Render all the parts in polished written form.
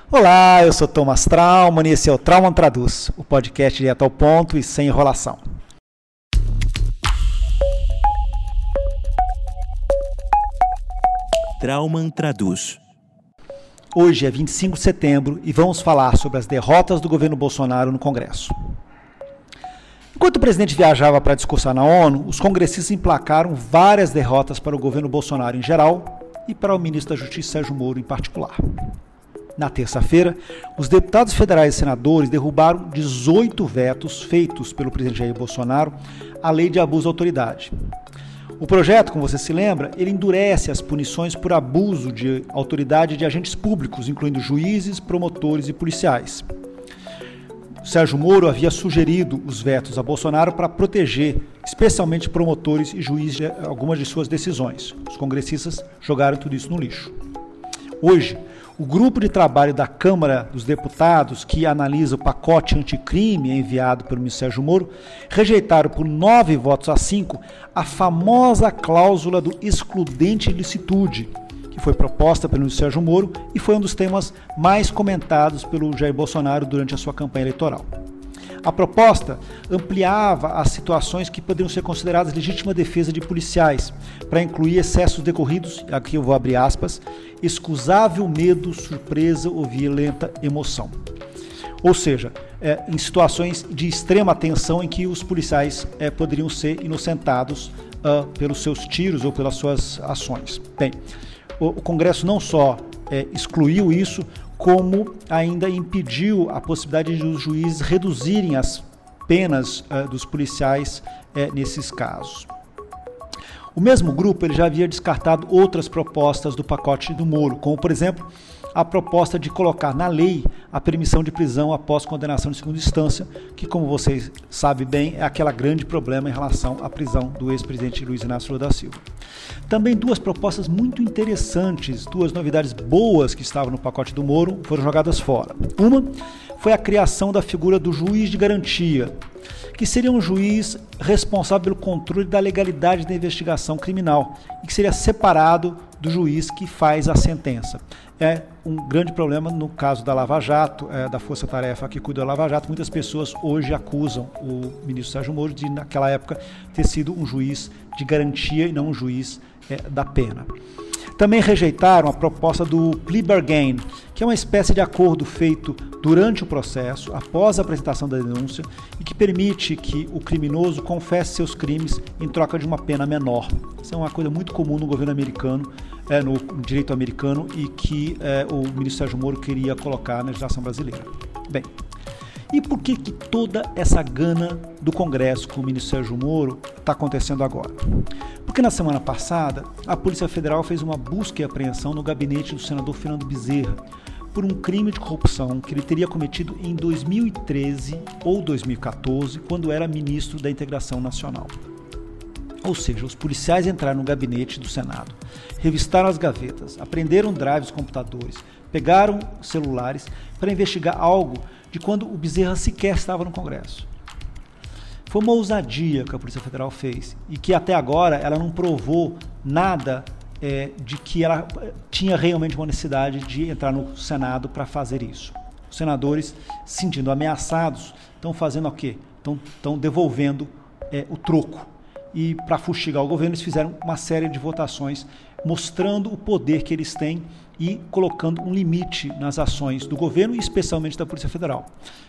Olá, eu sou Thomas Trauman e esse é o Trauman Traduz, o podcast direto ao ponto e sem enrolação. Trauman Traduz. Hoje é 25 de setembro e vamos falar sobre as derrotas do governo Bolsonaro no Congresso. Enquanto o presidente viajava para discursar na ONU, os congressistas emplacaram várias derrotas para o governo Bolsonaro em geral e para o ministro da Justiça, Sérgio Moro, em particular. Na terça-feira, os deputados federais e senadores derrubaram 18 vetos feitos pelo presidente Jair Bolsonaro à lei de abuso de autoridade. O projeto, como você se lembra, ele endurece as punições por abuso de autoridade de agentes públicos, incluindo juízes, promotores e policiais. Sérgio Moro havia sugerido os vetos a Bolsonaro para proteger, especialmente promotores e juízes, de algumas de suas decisões. Os congressistas jogaram tudo isso no lixo. Hoje, o grupo de trabalho da Câmara dos Deputados, que analisa o pacote anticrime enviado pelo ministro Sérgio Moro, rejeitaram por 9 votos a 5 a famosa cláusula do excludente de licitude, que foi proposta pelo ministro Sérgio Moro e foi um dos temas mais comentados pelo Jair Bolsonaro durante a sua campanha eleitoral. A proposta ampliava as situações que poderiam ser consideradas legítima defesa de policiais, para incluir excessos decorridos, aqui eu vou abrir aspas, excusável medo, surpresa ou violenta emoção. Ou seja, em situações de extrema tensão em que os policiais poderiam ser inocentados pelos seus tiros ou pelas suas ações. Bem, o Congresso não só excluiu isso, como ainda impediu a possibilidade de os juízes reduzirem as penas dos policiais nesses casos. O mesmo grupo ele já havia descartado outras propostas do pacote do Moro, como, por exemplo, a proposta de colocar na lei a permissão de prisão após condenação de segunda instância, que, como vocês sabem bem, é aquele grande problema em relação à prisão do ex-presidente Luiz Inácio Lula da Silva. Também duas propostas muito interessantes, duas novidades boas que estavam no pacote do Moro foram jogadas fora. Uma foi a criação da figura do juiz de garantia, que seria um juiz responsável pelo controle da legalidade da investigação criminal e que seria separado do juiz que faz a sentença. É um grande problema no caso da Lava Jato, da Força Tarefa que cuida da Lava Jato. Muitas pessoas hoje acusam o ministro Sérgio Moro de, naquela época, ter sido um juiz de garantia e não um juiz da pena. Também rejeitaram a proposta do plea bargain, que é uma espécie de acordo feito durante o processo, após a apresentação da denúncia, e que permite que o criminoso confesse seus crimes em troca de uma pena menor. Isso é uma coisa muito comum no governo americano, no direito americano, e que o ministro Sérgio Moro queria colocar na legislação brasileira. Bem, e por que toda essa gana do Congresso com o ministro Sérgio Moro está acontecendo agora? Porque na semana passada, a Polícia Federal fez uma busca e apreensão no gabinete do senador Fernando Bezerra por um crime de corrupção que ele teria cometido em 2013 ou 2014, quando era ministro da Integração Nacional. Ou seja, os policiais entraram no gabinete do Senado, revistaram as gavetas, apreenderam drives, computadores, pegaram celulares para investigar algo de quando o Bezerra sequer estava no Congresso. Foi uma ousadia que a Polícia Federal fez e que até agora ela não provou nada de que ela tinha realmente uma necessidade de entrar no Senado para fazer isso. Os senadores, se sentindo ameaçados, estão fazendo o quê? Estão devolvendo o troco. E para fustigar o governo, eles fizeram uma série de votações mostrando o poder que eles têm e colocando um limite nas ações do governo, especialmente da Polícia Federal.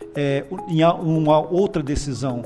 Em uma outra decisão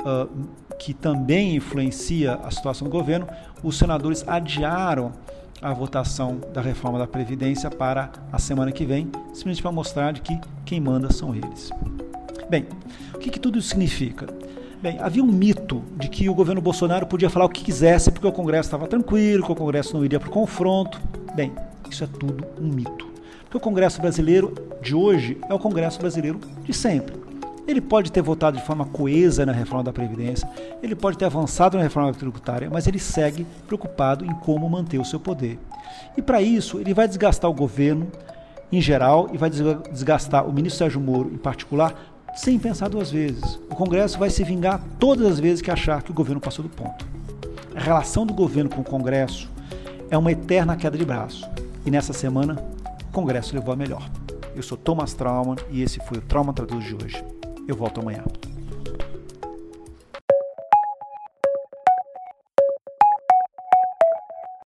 que também influencia a situação do governo, os senadores adiaram a votação da reforma da Previdência para a semana que vem, simplesmente para mostrar de que quem manda são eles. Bem, o que tudo isso significa? Bem, havia um mito de que o governo Bolsonaro podia falar o que quisesse porque o Congresso estava tranquilo, que o Congresso não iria para o confronto. Bem, isso é tudo um mito. Porque o Congresso brasileiro de hoje é o Congresso brasileiro de sempre. Ele pode ter votado de forma coesa na reforma da Previdência, ele pode ter avançado na reforma tributária, mas ele segue preocupado em como manter o seu poder. E para isso, ele vai desgastar o governo em geral e vai desgastar o ministro Sérgio Moro em particular, sem pensar duas vezes. O Congresso vai se vingar todas as vezes que achar que o governo passou do ponto. A relação do governo com o Congresso é uma eterna queda de braço. E nessa semana, o Congresso levou a melhor. Eu sou Thomas Trauman e esse foi o Trauma Traduz de hoje. Eu volto amanhã.